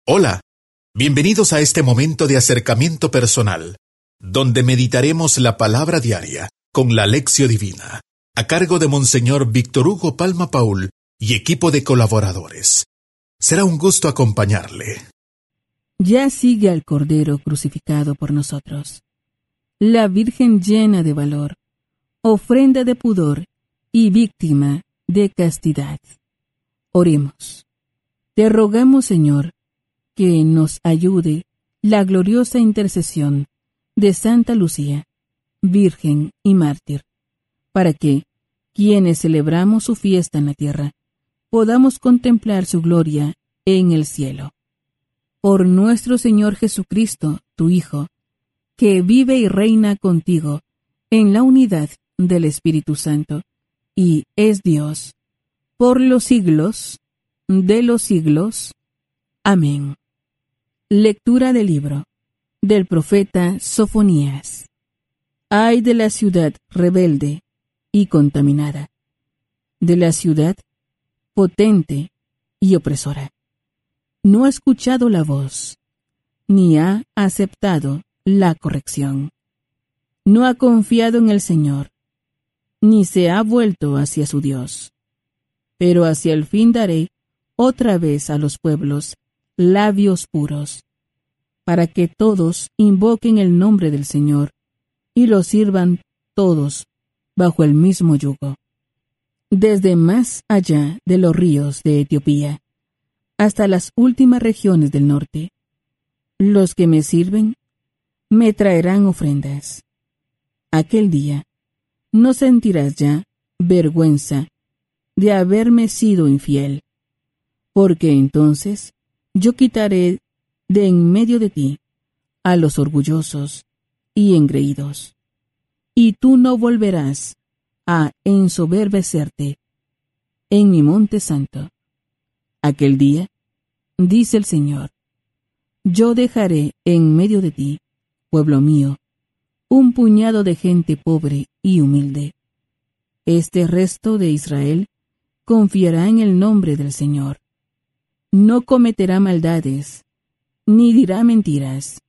Hola, bienvenidos a este momento de acercamiento personal, donde meditaremos la palabra diaria con la Lección Divina, a cargo de Monseñor Víctor Hugo Palma Paul y equipo de colaboradores. Será un gusto acompañarle. Ya sigue al Cordero crucificado por nosotros, la Virgen llena de valor, ofrenda de pudor y víctima de castidad. Oremos. Te rogamos, Señor, que nos ayude la gloriosa intercesión de Santa Lucía, Virgen y mártir, para que, quienes celebramos su fiesta en la tierra, podamos contemplar su gloria en el cielo. Por nuestro Señor Jesucristo, tu Hijo, que vive y reina contigo en la unidad del Espíritu Santo, y es Dios, por los siglos de los siglos. Amén. Lectura del libro del profeta Sofonías. Ay de la ciudad rebelde y contaminada, de la ciudad potente y opresora. No ha escuchado la voz, ni ha aceptado la corrección. No ha confiado en el Señor, ni se ha vuelto hacia su Dios. Pero hacia el fin daré otra vez a los pueblos labios puros, para que todos invoquen el nombre del Señor y lo sirvan todos bajo el mismo yugo. Desde más allá de los ríos de Etiopía hasta las últimas regiones del norte, los que me sirven me traerán ofrendas. Aquel día no sentirás ya vergüenza de haberme sido infiel, porque entonces yo quitaré de en medio de ti a los orgullosos y engreídos, y tú no volverás a ensoberbecerte en mi monte santo. Aquel día, dice el Señor, yo dejaré en medio de ti, pueblo mío, un puñado de gente pobre y humilde. Este resto de Israel confiará en el nombre del Señor. No cometerá maldades, ni dirá mentiras.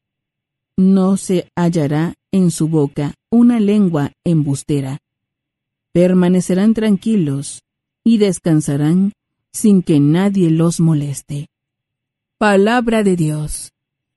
No se hallará en su boca una lengua embustera. Permanecerán tranquilos y descansarán sin que nadie los moleste. Palabra de Dios.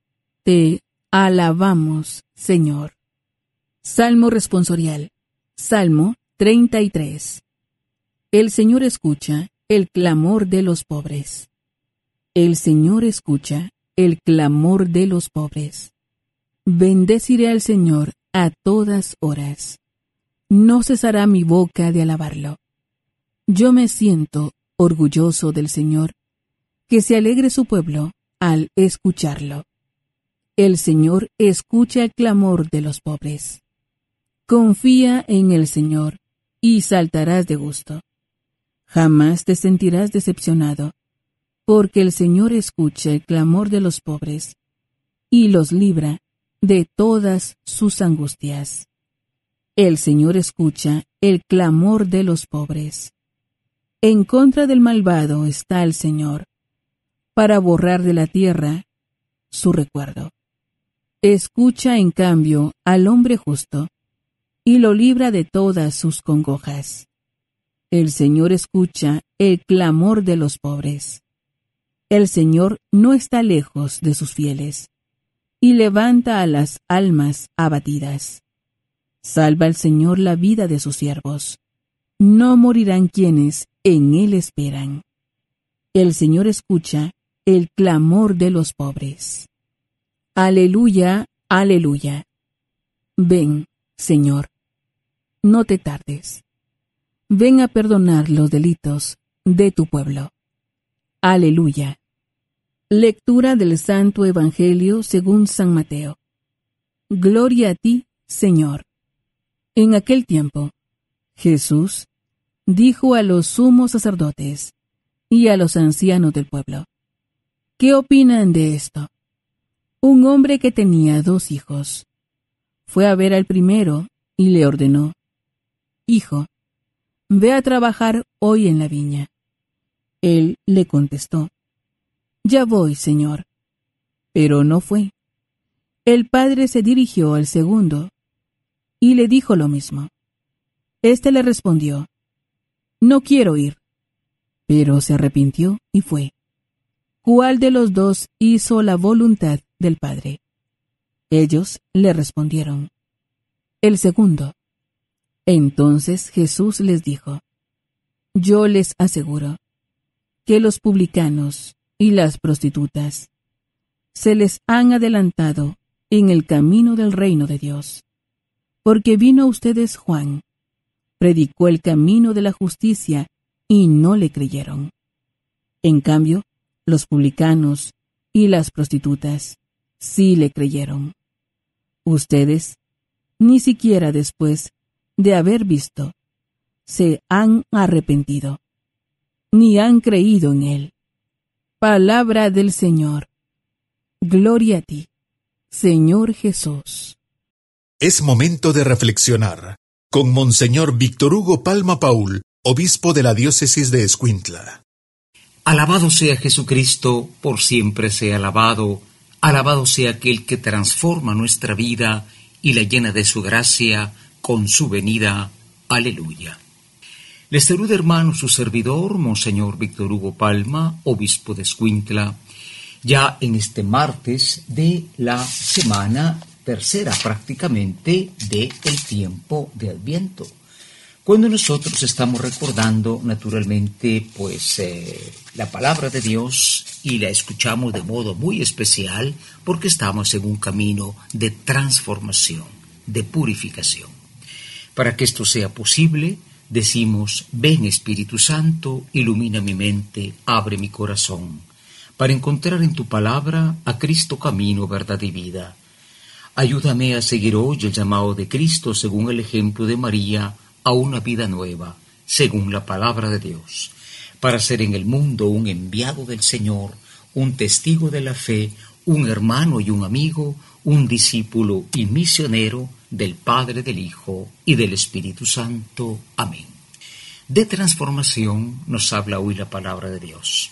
Te alabamos, Señor. Salmo responsorial. Salmo 33. El Señor escucha el clamor de los pobres. El Señor escucha el clamor de los pobres. Bendeciré al Señor a todas horas. No cesará mi boca de alabarlo. Yo me siento orgulloso del Señor, que se alegre su pueblo al escucharlo. El Señor escucha el clamor de los pobres. Confía en el Señor y saltarás de gusto. Jamás te sentirás decepcionado, porque el Señor escucha el clamor de los pobres y los libra de todas sus angustias. El Señor escucha el clamor de los pobres. En contra del malvado está el Señor, para borrar de la tierra su recuerdo. Escucha en cambio al hombre justo, y lo libra de todas sus congojas. El Señor escucha el clamor de los pobres. El Señor no está lejos de sus fieles, y levanta a las almas abatidas. Salva el Señor la vida de sus siervos. No morirán quienes en Él esperan. El Señor escucha el clamor de los pobres. Aleluya, aleluya. Ven, Señor, no te tardes. Ven a perdonar los delitos de tu pueblo. Aleluya. Lectura del Santo Evangelio según San Mateo. Gloria a ti, Señor. En aquel tiempo, Jesús dijo a los sumos sacerdotes y a los ancianos del pueblo: ¿Qué opinan de esto? Un hombre que tenía 2 hijos fue a ver al primero y le ordenó: Hijo, ve a trabajar hoy en la viña. Él le contestó: Ya voy, Señor. Pero no fue. El padre se dirigió al segundo y le dijo lo mismo. Este le respondió: no quiero ir. Pero se arrepintió y fue. ¿Cuál de los dos hizo la voluntad del padre? Ellos le respondieron: el segundo. Entonces Jesús les dijo: yo les aseguro que los publicanos y las prostitutas se les han adelantado en el camino del reino de Dios, porque vino a ustedes Juan, predicó el camino de la justicia y no le creyeron. En cambio, los publicanos y las prostitutas sí le creyeron. Ustedes, ni siquiera después de haber visto, se han arrepentido, ni han creído en él. Palabra del Señor. Gloria a ti, Señor Jesús. Es momento de reflexionar con Monseñor Víctor Hugo Palma Paul, obispo de la diócesis de Escuintla. Alabado sea Jesucristo, por siempre sea alabado. Alabado sea aquel que transforma nuestra vida y la llena de su gracia con su venida. Aleluya. Les saluda, hermano, su servidor, Monseñor Víctor Hugo Palma, obispo de Escuintla, ya en este martes de la semana tercera prácticamente del tiempo de Adviento, cuando nosotros estamos recordando naturalmente la palabra de Dios y la escuchamos de modo muy especial porque estamos en un camino de transformación, de purificación. Para que esto sea posible, decimos: ven Espíritu Santo, ilumina mi mente, abre mi corazón, para encontrar en tu palabra a Cristo camino, verdad y vida. Ayúdame a seguir hoy el llamado de Cristo según el ejemplo de María a una vida nueva, según la palabra de Dios, para ser en el mundo un enviado del Señor, un testigo de la fe, un hermano y un amigo, un discípulo y misionero del Padre, del Hijo y del Espíritu Santo. Amén. De transformación nos habla hoy la palabra de Dios.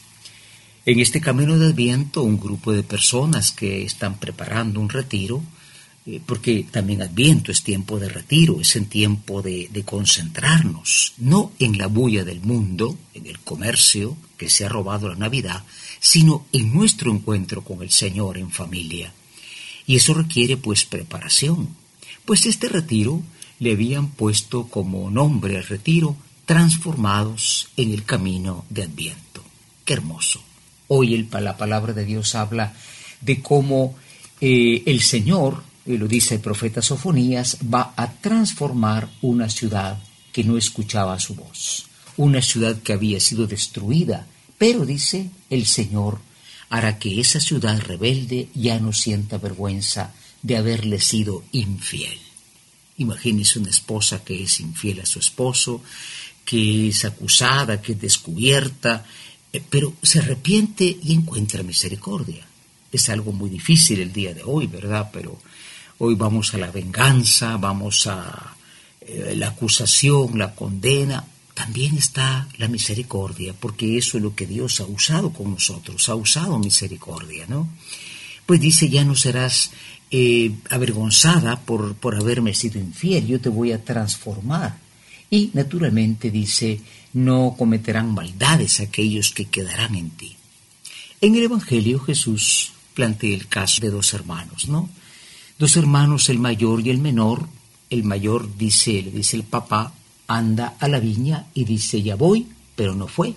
En este camino de Adviento, un grupo de personas que están preparando un retiro, porque también Adviento es tiempo de retiro, es en tiempo de concentrarnos, no en la bulla del mundo, en el comercio que se ha robado la Navidad, sino en nuestro encuentro con el Señor en familia. Y eso requiere preparación. Pues este retiro le habían puesto como nombre al retiro: transformados en el camino de Adviento. ¡Qué hermoso! Hoy la palabra de Dios habla de cómo el Señor, lo dice el profeta Sofonías, va a transformar una ciudad que no escuchaba su voz, una ciudad que había sido destruida, pero dice el Señor hará que esa ciudad rebelde ya no sienta vergüenza de haberle sido infiel. Imagínese una esposa que es infiel a su esposo, que es acusada, que es descubierta, pero se arrepiente y encuentra misericordia. Es algo muy difícil el día de hoy, ¿verdad? Pero hoy vamos a la venganza, vamos a la acusación, la condena. También está la misericordia, porque eso es lo que Dios ha usado con nosotros, ha usado misericordia, ¿no? Pues dice: ya no serás avergonzada por haberme sido infiel, yo te voy a transformar. Y naturalmente dice: no cometerán maldades aquellos que quedarán en ti. En el Evangelio Jesús plantea el caso de dos hermanos, ¿no? Dos hermanos, el mayor y el menor. El mayor le dice el papá: anda a la viña, y dice: ya voy, pero no fue.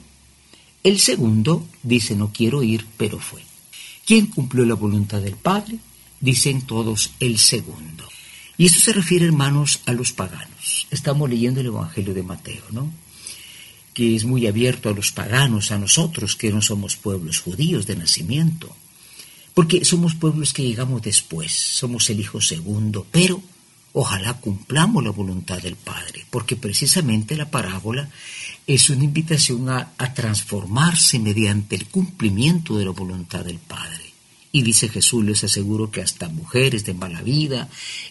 El segundo dice: no quiero ir, pero fue. ¿Quién cumplió la voluntad del Padre? Dicen todos: el segundo. Y esto se refiere, hermanos, a los paganos. Estamos leyendo el Evangelio de Mateo, ¿no? Que es muy abierto a los paganos, a nosotros que no somos pueblos judíos de nacimiento. Porque somos pueblos que llegamos después, somos el hijo segundo, pero ojalá cumplamos la voluntad del Padre, porque precisamente la parábola es una invitación a transformarse mediante el cumplimiento de la voluntad del Padre. Y dice Jesús: les aseguro que hasta mujeres de mala vida,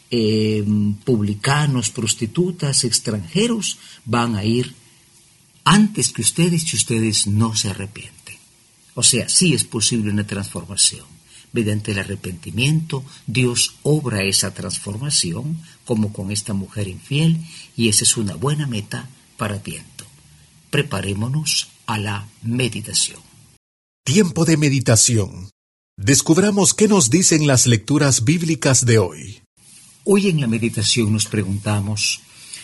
publicanos, prostitutas, extranjeros, van a ir antes que ustedes si ustedes no se arrepienten. O sea, sí es posible una transformación, mediante el arrepentimiento, Dios obra esa transformación, como con esta mujer infiel, y esa es una buena meta para Adviento. Preparémonos a la meditación. Tiempo de meditación. Descubramos qué nos dicen las lecturas bíblicas de hoy. Hoy en la meditación nos preguntamos,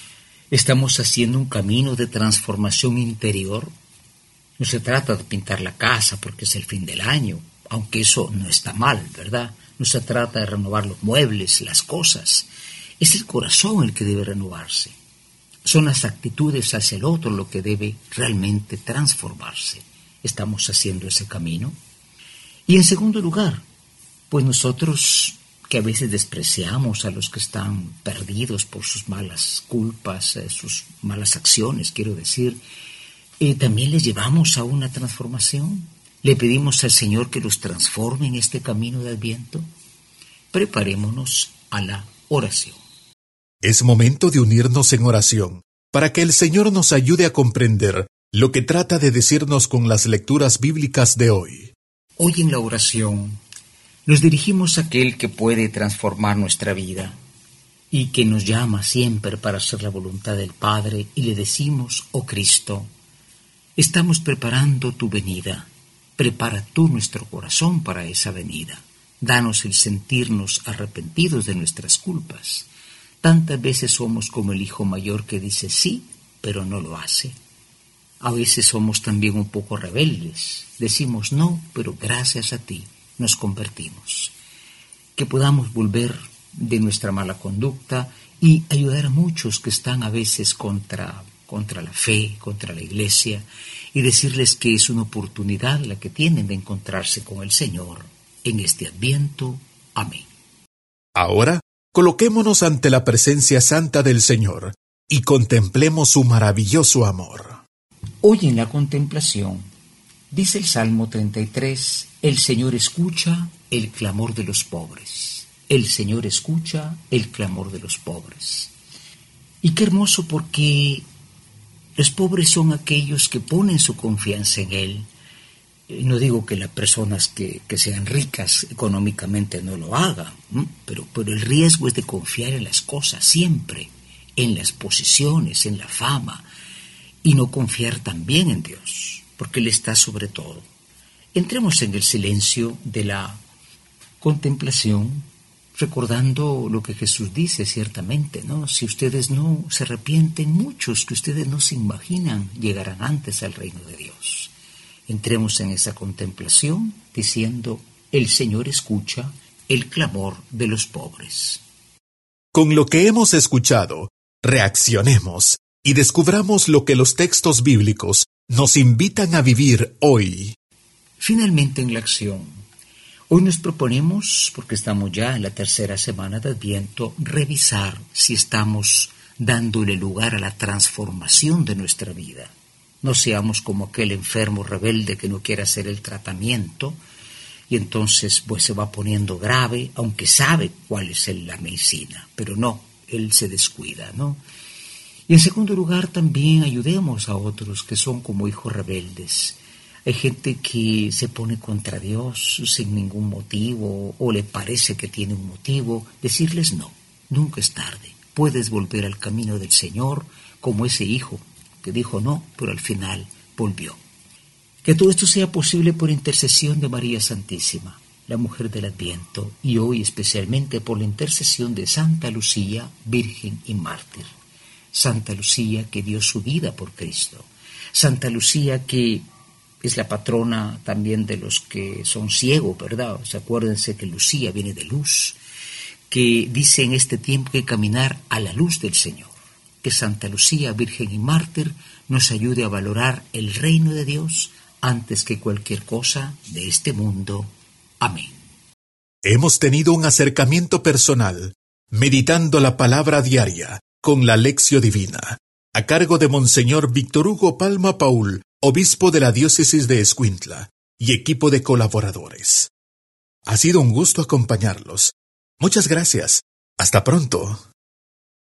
¿estamos haciendo un camino de transformación interior? No se trata de pintar la casa porque es el fin del año, aunque eso no está mal, ¿verdad? No se trata de renovar los muebles, las cosas. Es el corazón el que debe renovarse. Son las actitudes hacia el otro lo que debe realmente transformarse. ¿Estamos haciendo ese camino? Y en segundo lugar, pues nosotros que a veces despreciamos a los que están perdidos por sus malas culpas, sus malas acciones, quiero decir, también les llevamos a una transformación. ¿Le pedimos al Señor que los transforme en este camino de Adviento? Preparémonos a la oración. Es momento de unirnos en oración para que el Señor nos ayude a comprender lo que trata de decirnos con las lecturas bíblicas de hoy. Hoy en la oración nos dirigimos a aquel que puede transformar nuestra vida y que nos llama siempre para hacer la voluntad del Padre, y le decimos: oh Cristo, estamos preparando tu venida. Prepara tú nuestro corazón para esa venida. Danos el sentirnos arrepentidos de nuestras culpas. Tantas veces somos como el hijo mayor que dice sí, pero no lo hace. A veces somos también un poco rebeldes. Decimos no, pero gracias a ti nos convertimos. Que podamos volver de nuestra mala conducta y ayudar a muchos que están a veces contra la fe, contra la iglesia, y decirles que es una oportunidad la que tienen de encontrarse con el Señor en este Adviento. Amén. Ahora, coloquémonos ante la presencia santa del Señor y contemplemos su maravilloso amor. Hoy en la contemplación, dice el Salmo 33, el Señor escucha el clamor de los pobres. El Señor escucha el clamor de los pobres. Y qué hermoso, porque los pobres son aquellos que ponen su confianza en Él. No digo que las personas que sean ricas económicamente no lo hagan, pero el riesgo es de confiar en las cosas siempre, en las posiciones, en la fama, y no confiar también en Dios, porque Él está sobre todo. Entremos en el silencio de la contemplación, recordando lo que Jesús dice ciertamente, ¿no? Si ustedes no se arrepienten, muchos que ustedes no se imaginan llegarán antes al reino de Dios. Entremos en esa contemplación diciendo: el Señor escucha el clamor de los pobres. Con lo que hemos escuchado, reaccionemos y descubramos lo que los textos bíblicos nos invitan a vivir hoy. Finalmente, en la acción, hoy nos proponemos, porque estamos ya en la tercera semana de Adviento, revisar si estamos dándole lugar a la transformación de nuestra vida. No seamos como aquel enfermo rebelde que no quiere hacer el tratamiento y entonces pues se va poniendo grave, aunque sabe cuál es la medicina, pero no, él se descuida, ¿no? Y en segundo lugar, también ayudemos a otros que son como hijos rebeldes. Hay gente que se pone contra Dios sin ningún motivo, o le parece que tiene un motivo. Decirles no, nunca es tarde. Puedes volver al camino del Señor como ese hijo que dijo no, pero al final volvió. Que todo esto sea posible por intercesión de María Santísima, la mujer del Adviento, y hoy especialmente por la intercesión de Santa Lucía, Virgen y Mártir. Santa Lucía, que dio su vida por Cristo. Santa Lucía, que es la patrona también de los que son ciegos, ¿verdad? O sea, acuérdense que Lucía viene de luz, que dice en este tiempo que caminar a la luz del Señor. Que Santa Lucía, Virgen y Mártir, nos ayude a valorar el reino de Dios antes que cualquier cosa de este mundo. Amén. Hemos tenido un acercamiento personal, meditando la palabra diaria con la Lección Divina, a cargo de Monseñor Víctor Hugo Palma Paul, obispo de la diócesis de Escuintla, y equipo de colaboradores. Ha sido un gusto acompañarlos. Muchas gracias. Hasta pronto.